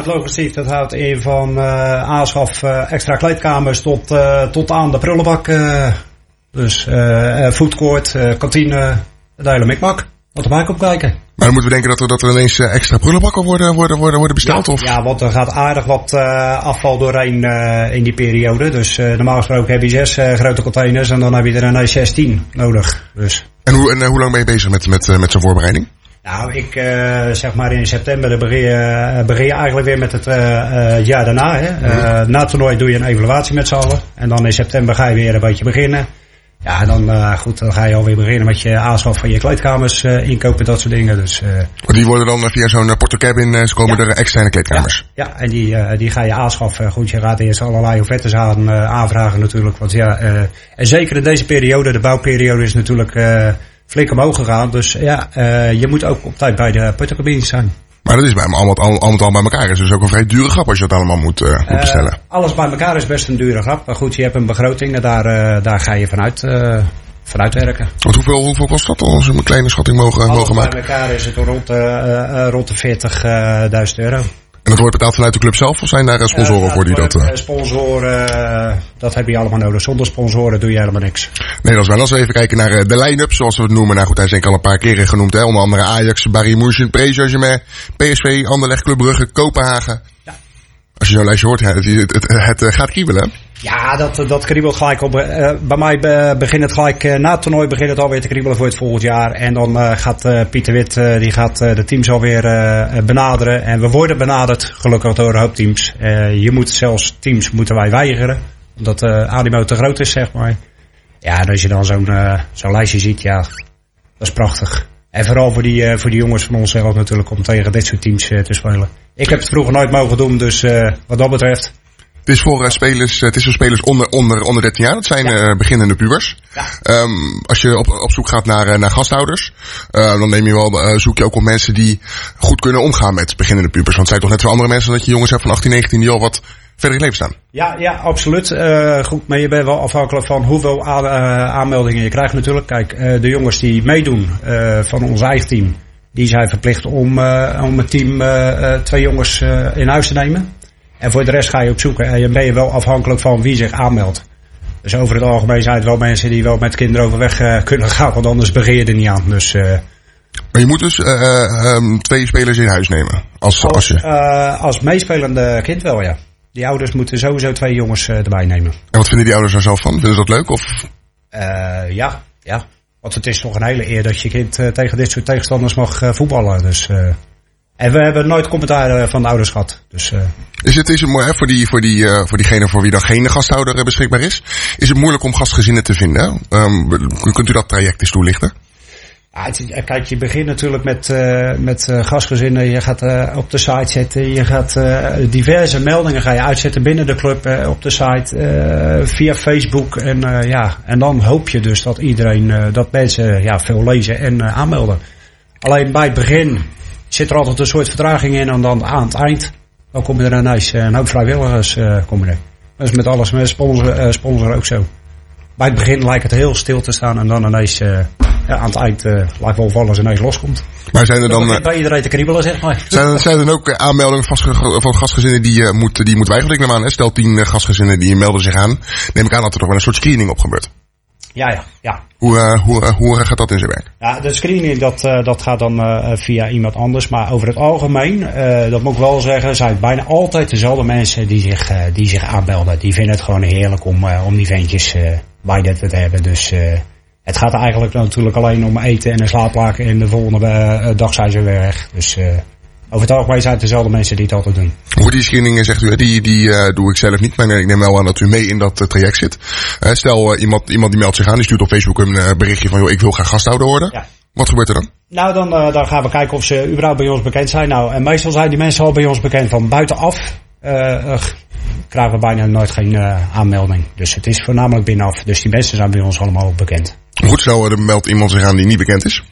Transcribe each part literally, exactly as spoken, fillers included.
het logistiek, dat houdt in van uh, aanschaf uh, extra kleedkamers tot, uh, tot aan de prullenbak. Uh, dus uh, foodcourt, uh, kantine, de hele mikmak. Wat erbij komt kijken. Maar dan moeten we denken dat er, dat er ineens extra prullenbakken worden, worden, worden, worden besteld? Ja, of? ja, want er gaat aardig wat uh, afval doorheen uh, in die periode. Dus uh, normaal gesproken heb je zes uh, grote containers en dan heb je er ineens zestien nodig. Dus. En, hoe, en uh, hoe lang ben je bezig met, met, uh, met zo'n voorbereiding? Nou, ik uh, zeg maar in september dan begin, je, begin je eigenlijk weer met het uh, uh, jaar daarna. Hè. Uh, na het toernooi doe je een evaluatie met z'n allen. En dan in september ga je weer een beetje beginnen. Ja, en dan, uh, goed, dan ga je alweer beginnen met je aanschaf van je kleedkamers uh, inkopen, dat soort dingen. Dus, uh, maar die worden dan via zo'n uh, portocabin, uh, ze komen ja. er externe kleedkamers? Ja, ja en die, uh, die ga je aanschaffen. Goed, je gaat eerst allerlei offertes aan, uh, aanvragen natuurlijk. Want ja, uh, en zeker in deze periode, de bouwperiode is natuurlijk uh, flink omhoog gegaan. Dus ja, uh, je moet ook op tijd bij de portocabines zijn. Maar dat is bij allemaal, allemaal, allemaal bij elkaar. Het is dus ook een vrij dure grap als je dat allemaal moet, uh, moet bestellen. Uh, alles bij elkaar is best een dure grap. Maar goed, je hebt een begroting en daar, uh, daar ga je vanuit, uh, vanuit werken. Want hoeveel, hoeveel kost dat als we een kleine schatting mogen, mogen maken? Bij elkaar is het rond, uh, uh, rond de veertigduizend euro. En dat wordt betaald vanuit de club zelf of zijn daar sponsoren uh, voor die dat... Uh... Sponsoren, uh, dat heb je allemaal nodig. Zonder sponsoren doe je helemaal niks. Nee, dat is wel. Als we even kijken naar uh, de line-up, zoals we het noemen. Nou goed, hij is denk ik al een paar keren genoemd. Hè? Onder andere Ajax, Bayern München, P S G, P S V, Anderlecht, Club Brugge, Kopenhagen. Ja. Als je zo'n lijstje hoort, het, het, het, het, het gaat kriebelen. Ja, dat, dat kriebelt gelijk op. Uh, bij mij be, begint het gelijk, uh, na het toernooi begint het alweer te kriebelen voor het volgend jaar. En dan uh, gaat uh, Pieter Wit, uh, die gaat uh, de teams alweer uh, benaderen. En we worden benaderd, gelukkig door een hoop teams. Uh, je moet zelfs teams moeten wij weigeren. Omdat de uh, animo te groot is, zeg maar. Ja, en als je dan zo'n, uh, zo'n lijstje ziet, ja, dat is prachtig. En vooral voor die, uh, voor die jongens van onszelf natuurlijk, om tegen dit soort teams uh, te spelen. Ik heb het vroeger nooit mogen doen, dus uh, wat dat betreft... Het is voor uh, spelers, het is voor spelers onder, onder, onder dertien jaar. Dat zijn ja. uh, beginnende pubers. Ja. Um, als je op, op zoek gaat naar, uh, naar gasthouders, uh, dan neem je wel, uh, zoek je ook op mensen die goed kunnen omgaan met beginnende pubers. Want het zijn toch net voor andere mensen dat je jongens hebt van achttien, negentien die al wat verder in het leven staan. Ja, ja, absoluut. Uh, goed, maar je bent wel afhankelijk van hoeveel aan, uh, aanmeldingen je krijgt natuurlijk. Kijk, uh, de jongens die meedoen uh, van ons eigen team, die zijn verplicht om, uh, om het team uh, uh, twee jongens uh, in huis te nemen. En voor de rest ga je op zoek en ben je wel afhankelijk van wie zich aanmeldt. Dus over het algemeen zijn het wel mensen die wel met kinderen overweg uh, kunnen gaan, want anders begin je er niet aan. Dus, uh, maar je moet dus uh, um, twee spelers in huis nemen? Als, als, als, je... uh, als meespelende kind wel, ja. Die ouders moeten sowieso twee jongens uh, erbij nemen. En wat vinden die ouders daar zelf van? Vinden ze dat leuk? Of? Uh, ja, ja. Want het is toch een hele eer dat je kind uh, tegen dit soort tegenstanders mag uh, voetballen. Dus... Uh, En we hebben nooit commentaar van de ouders gehad. Dus, uh... Is het, is het mooi, hè, voor, die, voor, die, uh, voor diegene voor wie dan geen gasthouder uh, beschikbaar is? Is het moeilijk om gastgezinnen te vinden? Um, kunt u dat traject eens toelichten? Ja, het, kijk, je begint natuurlijk met, uh, met uh, gastgezinnen. Je gaat uh, op de site zetten. Je gaat uh, diverse meldingen ga je uitzetten binnen de club uh, op de site. Uh, via Facebook. En, uh, ja, en dan hoop je dus dat iedereen, uh, dat mensen ja, veel lezen en uh, aanmelden. Alleen bij het begin zit er altijd een soort vertraging in en dan aan het eind dan kom je er ineens een hoop vrijwilligers uh, komen er. Dat is met alles, met sponsor, uh, sponsor ook zo. Bij het begin lijkt het heel stil te staan en dan ineens uh, ja, aan het eind uh, lijkt wel of alles ineens loskomt. Maar zijn er dan uh, bij iedereen te kriebelen, zeg maar. Zijn er, zijn er dan ook aanmeldingen van, van gastgezinnen die uh, moet, die moet weigeren? Ik neem aan, hè? Stel tien uh, gastgezinnen die melden zich aan. Neem ik aan dat er toch wel een soort screening op gebeurt. Ja, ja, ja. Hoe, uh, hoe, uh, hoe gaat dat in zijn werk? Ja, de screening dat, uh, dat gaat dan uh, via iemand anders. Maar over het algemeen, uh, dat moet ik wel zeggen, zijn het bijna altijd dezelfde mensen die zich, uh, die zich aanmelden. Die vinden het gewoon heerlijk om, uh, om die ventjes uh, bij dat te hebben. Dus uh, het gaat eigenlijk natuurlijk alleen om eten en een slaapplek. En de volgende uh, dag zijn ze weer weg. Dus uh, over het algemeen zijn het dezelfde mensen die het altijd doen. Hoe die screeningen zegt u, die, die uh, doe ik zelf niet. Maar ik neem wel aan dat u mee in dat uh, traject zit. Uh, stel uh, iemand, iemand die meldt zich aan, die stuurt op Facebook een uh, berichtje van joh, ik wil graag gasthouder worden. Ja. Wat gebeurt er dan? Nou, dan, uh, dan gaan we kijken of ze überhaupt bij ons bekend zijn. Nou, en meestal zijn die mensen al bij ons bekend van buitenaf. Uh, uh, krijgen we bijna nooit geen uh, aanmelding. Dus het is voornamelijk binnenaf. Dus die mensen zijn bij ons allemaal bekend. Goed, stel er meldt iemand zich aan die niet bekend is.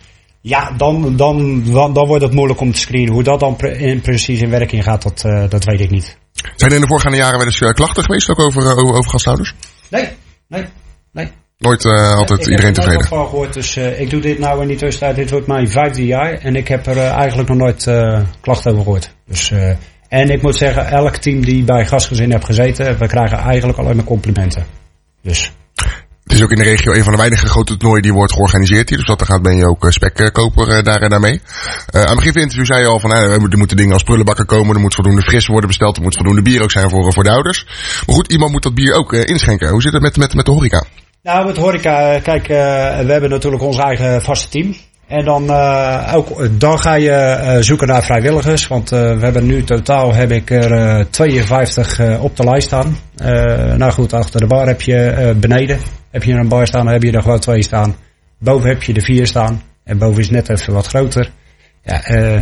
Ja, dan, dan, dan, dan wordt het moeilijk om te screenen. Hoe dat dan pre- in, precies in werking gaat, dat, uh, dat weet ik niet. Zijn er in de voorgaande jaren wel eens uh, klachten geweest ook over, uh, over, over gasthouders? Nee, nee, nee. Nooit uh, altijd ik iedereen tevreden? Ik heb er nooit van gehoord, dus uh, ik doe dit nou in die tussentijd. Dit wordt mijn vijfde jaar en ik heb er uh, eigenlijk nog nooit uh, klachten over gehoord. Dus, uh, En ik moet zeggen, elk team die bij Gastgezin heeft gezeten, we krijgen eigenlijk alleen maar complimenten. Dus. Het is ook in de regio een van de weinige grote toernooien die wordt georganiseerd hier. Dus wat er gaat ben je ook spekkoper uh, daar en daarmee. Uh, aan het begin van het interview zei je al van, uh, er moeten dingen als prullenbakken komen. Er moet voldoende fris worden besteld. Er moet voldoende bier ook zijn voor, voor de ouders. Maar goed, iemand moet dat bier ook uh, inschenken. Hoe zit het met, met, met de horeca? Nou, met de horeca, kijk, uh, we hebben natuurlijk ons eigen vaste team. En dan, uh, ook, dan ga je uh, zoeken naar vrijwilligers. Want uh, we hebben nu totaal heb ik er uh, tweeënvijftig uh, op de lijst staan. Uh, nou goed, achter de bar heb je uh, beneden. Heb je een bar staan, dan heb je er gewoon twee staan. Boven heb je er vier staan. En boven is net even wat groter. Ja, uh,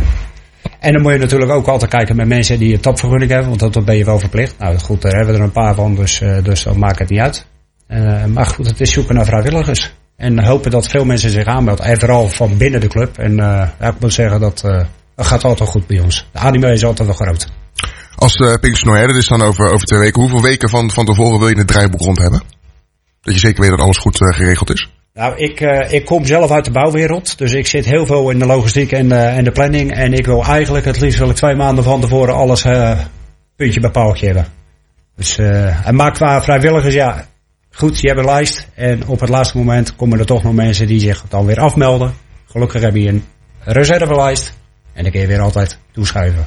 en dan moet je natuurlijk ook altijd kijken met mensen die een tapvergunning hebben. Want dat ben je wel verplicht. Nou goed, daar hebben we er een paar van. Dus, uh, dus dat maakt het niet uit. Uh, maar goed, het is zoeken naar vrijwilligers. En hopen dat veel mensen zich aanmelden. En vooral van binnen de club. En uh, ja, ik moet zeggen, dat, uh, dat gaat altijd goed bij ons. De animo is altijd wel groot. Als de uh, Pinkstertoernooi, dat is dan over, over twee weken. Hoeveel weken van, van tevoren wil je het draaiboek rond hebben? Dat je zeker weet dat alles goed uh, geregeld is? Nou, ik, uh, ik kom zelf uit de bouwwereld. Dus ik zit heel veel in de logistiek en, uh, en de planning. En ik wil eigenlijk het liefst wil ik twee maanden van tevoren alles uh, puntje bij paaltje hebben. Dus, uh, en maar qua vrijwilligers, ja... Goed, je hebt een lijst en op het laatste moment komen er toch nog mensen die zich dan weer afmelden. Gelukkig heb je een reservelijst en dan kun je weer altijd toeschuiven.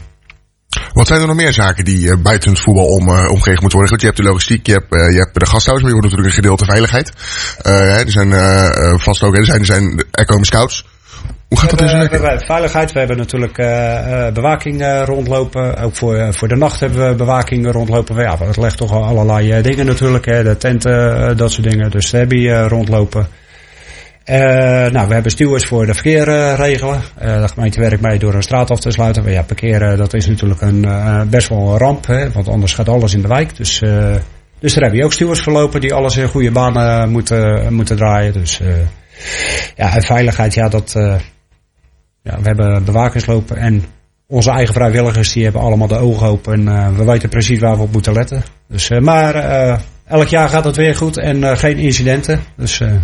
Wat zijn er nog meer zaken die uh, buiten het voetbal om, uh, omgegeven moeten worden? Goed, je hebt de logistiek, je hebt, uh, je hebt de gasthuis, maar je hoort natuurlijk een gedeelte veiligheid. Uh, er zijn uh, vast ook, er zijn, er zijn, er komen scouts. Hoe gaat dat in zijn werk? We hebben veiligheid, we hebben natuurlijk uh, uh, bewaking uh, rondlopen. Ook voor, uh, voor de nacht hebben we bewaking rondlopen. Ja, het legt toch al allerlei uh, dingen natuurlijk. Hè, de tenten, uh, dat soort dingen. Dus daar heb je uh, rondlopen. Uh, nou, we hebben stewards voor de verkeer uh, regelen. Uh, de gemeente werkt mee door een straat af te sluiten. Maar ja, parkeren, uh, dat is natuurlijk een, uh, best wel een ramp. Hè, want anders gaat alles in de wijk. Dus, uh, dus daar heb je ook stewards voor lopen die alles in goede banen moeten, uh, moeten draaien. Dus uh, ja, en veiligheid, ja, dat... Uh, Ja, we hebben bewakers lopen en onze eigen vrijwilligers die hebben allemaal de ogen open. En uh, we weten precies waar we op moeten letten. Dus, uh, maar uh, elk jaar gaat het weer goed en uh, geen incidenten. Dus, uh,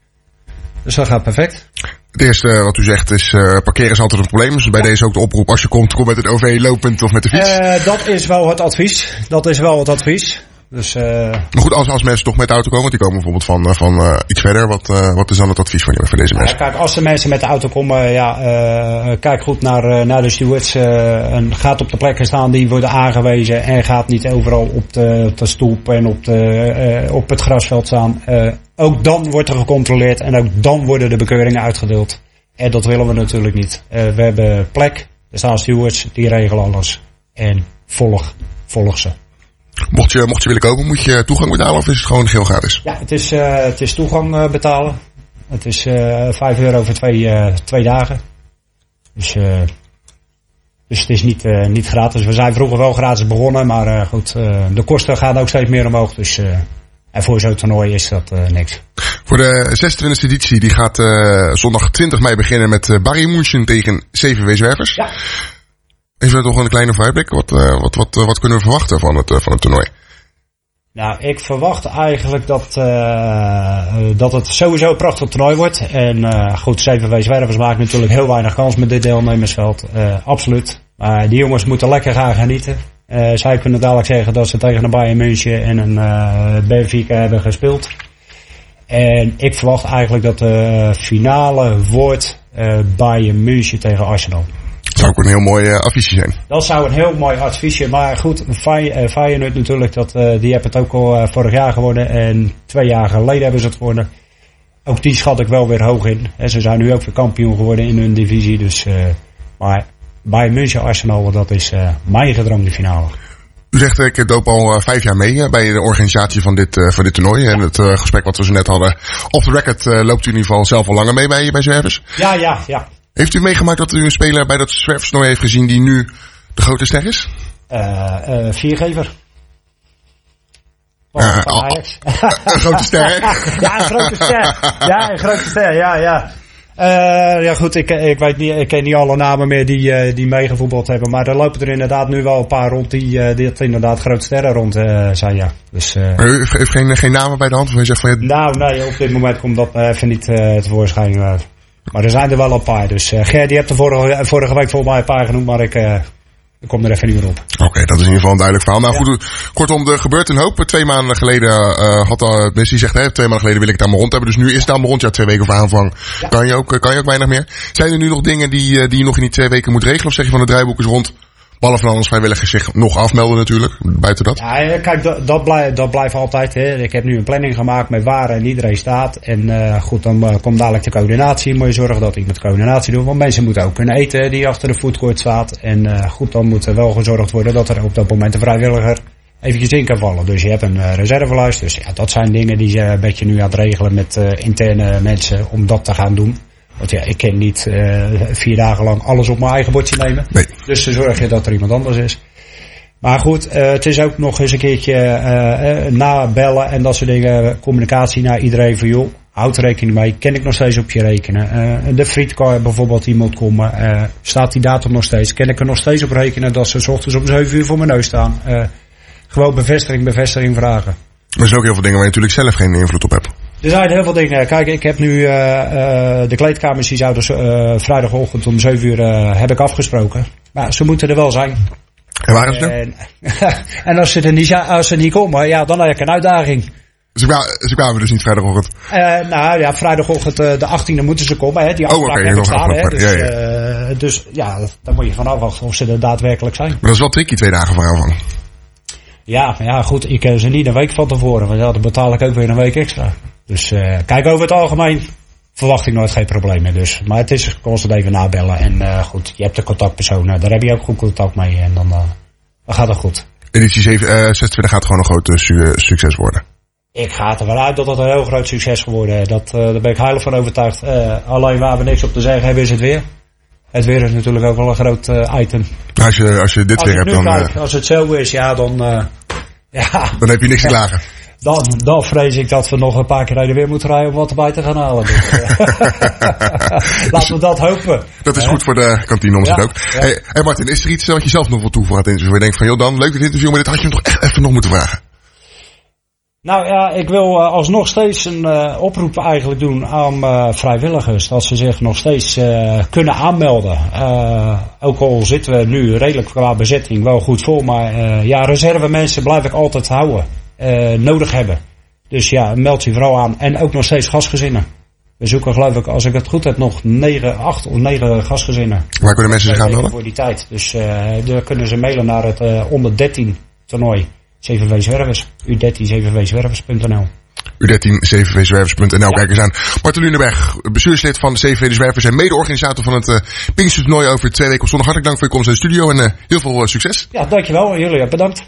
dus dat gaat perfect. Het eerste uh, wat u zegt is uh, parkeren is altijd een probleem. Dus bij ja. deze ook de oproep als je komt, kom met het O V lopend of met de fiets. Uh, dat is wel het advies. Dat is wel het advies. Dus, uh, maar goed, als, als mensen toch met de auto komen, want die komen bijvoorbeeld van, van uh, iets verder, wat, uh, wat is dan het advies van, voor deze ja, mensen? Kijk, als de mensen met de auto komen, ja, uh, kijk goed naar, uh, naar de stewards. Uh, en gaat op de plekken staan die worden aangewezen en gaat niet overal op de, op de stoep en op, de, uh, op het grasveld staan. Uh, ook dan wordt er gecontroleerd en ook dan worden de bekeuringen uitgedeeld. En dat willen we natuurlijk niet. Uh, we hebben plek, er staan stewards, die regelen alles. En volg, volg ze. Mocht je, mocht je willen kopen, moet je toegang betalen of is het gewoon geel gratis? Ja, het is, uh, het is toegang uh, betalen. Het is uh, vijf euro voor twee, uh, twee dagen. Dus, uh, dus het is niet, uh, niet gratis. We zijn vroeger wel gratis begonnen, maar uh, goed, uh, de kosten gaan ook steeds meer omhoog. Dus, uh, en voor zo'n toernooi is dat uh, niks. Voor de zesentwintigste editie, die gaat uh, zondag twintig mei beginnen met uh, Bayern München tegen C V W Zwervers. Ja. Even toch een kleine vooruitblik. Wat, uh, wat, wat, wat kunnen we verwachten van het, uh, van het toernooi? Nou, ik verwacht eigenlijk dat, uh, dat het sowieso een prachtig toernooi wordt. En uh, goed, C V W Zwervers maken natuurlijk heel weinig kans met dit deelnemersveld. Uh, absoluut. Maar die jongens moeten lekker gaan genieten. Uh, zij kunnen dadelijk zeggen dat ze tegen een Bayern München en een uh, Benfica hebben gespeeld. En ik verwacht eigenlijk dat de finale wordt uh, Bayern München tegen Arsenal. Dat zou ook een heel mooi uh, affiche zijn. Dat zou een heel mooi adviesje. Maar goed, Feyenoord natuurlijk, dat, uh, die hebben het ook al uh, vorig jaar gewonnen. En twee jaar geleden hebben ze het gewonnen. Ook die schat ik wel weer hoog in. En ze zijn nu ook weer kampioen geworden in hun divisie. Dus, uh, maar Bayern München Arsenal, dat is uh, mijn gedroomde finale. U zegt, ik doop al uh, vijf jaar mee uh, bij de organisatie van dit, uh, van dit toernooi. En het uh, gesprek wat we zo net hadden, off the record, uh, loopt u in ieder geval zelf al langer mee bij, bij Zwervers? Ja, ja, ja. Heeft u meegemaakt dat u een speler bij dat Zwerverstoernooi heeft gezien die nu de grote ster is? Uh, uh, viergever. Oh, uh, van Ajax. Uh, een grote ster. Ja, een grote ster. Ja, een grote ster. Ja, ja. Uh, ja goed, ik, ik weet niet, ik ken niet alle namen meer die, uh, die meegevoetbald hebben. Maar er lopen er inderdaad nu wel een paar rond die, uh, die inderdaad grote sterren rond uh, zijn, ja. Dus, uh, maar u heeft, heeft geen, geen namen bij de hand? Of je zegt van, ja... Nou, nee, op dit moment komt dat uh, even niet uh, tevoorschijn. Uh, maar er zijn er wel een paar. Dus uh, Ger, die hebt er vorige, vorige week volgens mij een paar genoemd, maar ik, uh, Ik kom er even niet meer op. Oké, okay, dat is in ieder geval een duidelijk verhaal. Nou ja. goed, kortom, er gebeurt een hoop. Twee maanden geleden uh, had al, Messi zegt, hè, twee maanden geleden wil ik het allemaal rond hebben. Dus nu is het allemaal rond. Ja, twee weken voor aanvang ja. kan, je ook, kan je ook weinig meer. Zijn er nu nog dingen die, die je nog in die twee weken moet regelen? Of zeg je van het draaiboek is rond? Behalve van anders vrijwilligers zich nog afmelden natuurlijk, buiten dat. Ja, kijk, dat, dat, blijft, dat blijft altijd. Hè. Ik heb nu een planning gemaakt met waar en iedereen staat. En uh, goed, dan uh, komt dadelijk de coördinatie. Moet je zorgen dat ik met coördinatie doe. Want mensen moeten ook kunnen eten die achter de foodcourt staat. En uh, goed, dan moet er wel gezorgd worden dat er op dat moment een vrijwilliger eventjes in kan vallen. Dus je hebt een uh, reservelijst. Dus ja, dat zijn dingen die je een beetje nu aan het regelen met uh, interne mensen om dat te gaan doen. Want ja, ik kan niet uh, vier dagen lang alles op mijn eigen bordje nemen. Nee. Dus dan zorg je dat er iemand anders is. Maar goed, uh, het is ook nog eens een keertje uh, uh, nabellen en dat soort dingen. Communicatie naar iedereen van joh, houd rekening mee. Kan ik nog steeds op je rekenen? Uh, de frietcar bijvoorbeeld, die moet komen. Uh, staat die datum nog steeds? Kan ik er nog steeds op rekenen dat ze 's ochtends om zeven uur voor mijn neus staan? Uh, gewoon bevestiging, bevestiging vragen. Maar er zijn ook heel veel dingen waar je natuurlijk zelf geen invloed op hebt. Er zijn heel veel dingen. Kijk, ik heb nu uh, uh, de kleedkamers die zouden uh, vrijdagochtend om zeven uur uh, heb ik afgesproken. Maar ze moeten er wel zijn. En waar is het nu? En, en als ze er niet, als ze niet komen, ja, dan heb ik een uitdaging. Ze kwamen, ze kwamen dus niet vrijdagochtend? Uh, nou ja, vrijdagochtend uh, de achttiende moeten ze komen. Hè. Die afspraak oh, okay, heb ik staan. Hè. Dus, ja, ja. Uh, dus ja, dan moet je van afwachten of ze er daadwerkelijk zijn. Maar dat is wel tricky, twee dagen voor aanvang. Ja, maar ja, goed, ik ken ze niet een week van tevoren. Want ja, dan betaal ik ook weer een week extra. Dus uh, kijk, over het algemeen verwacht ik nooit geen problemen. Dus. Maar het is constant even nabellen. En uh, goed, je hebt de contactpersonen. Daar heb je ook goed contact mee. En dan, uh, dan gaat het goed. Editie zeven, uh, zesentwintig gaat gewoon een groot uh, su- succes worden. Ik ga er wel uit dat het een heel groot succes geworden. Dat, uh, daar ben ik heilig van overtuigd. Uh, alleen waar we niks op te zeggen hebben is het weer. Het weer is natuurlijk ook wel een groot uh, item. Als je, als je dit als weer hebt, dan... Kijk, uh, als het zo is, ja, dan... Uh, ja, dan heb je niks te klagen. Dan, dan vrees ik dat we nog een paar keer rijden weer moeten rijden om wat erbij te gaan halen. Dus, uh, laten we dat hopen. Dat is uh, goed voor de kantine om ja, ook. Ja. Hey, hey Martin, is er iets wat je zelf nog wil toevoegen aan het interview? Waar je denkt van, joh dan, leuk dit interview, maar dit had je hem toch echt even nog moeten vragen. Nou ja, ik wil uh, alsnog steeds een uh, oproep eigenlijk doen aan uh, vrijwilligers. Dat ze zich nog steeds uh, kunnen aanmelden. Uh, ook al zitten we nu redelijk qua bezetting wel goed vol. Maar uh, ja, reserve mensen blijf ik altijd houden. Uh, nodig hebben. Dus ja, meld je vooral aan. En ook nog steeds gastgezinnen. We zoeken geloof ik, als ik het goed heb, nog negen, acht of negen gastgezinnen. Waar kunnen mensen zich aanmelden? Voor die tijd. Dus uh, daar kunnen ze mailen naar het uh, onder dertien toernooi. C V V Zwervers. U dertien C V V Zwervers punt n l U dertien C V V Zwervers punt n l. Ja. Kijk eens aan. Martin Lunenberg, bestuurslid van de C V V de Zwervers en mede-organisator van het uh, Pinkstertoernooi over twee weken op zondag. Hartelijk dank voor je komst in de studio en uh, heel veel uh, succes. Ja, dankjewel. Jullie bedankt.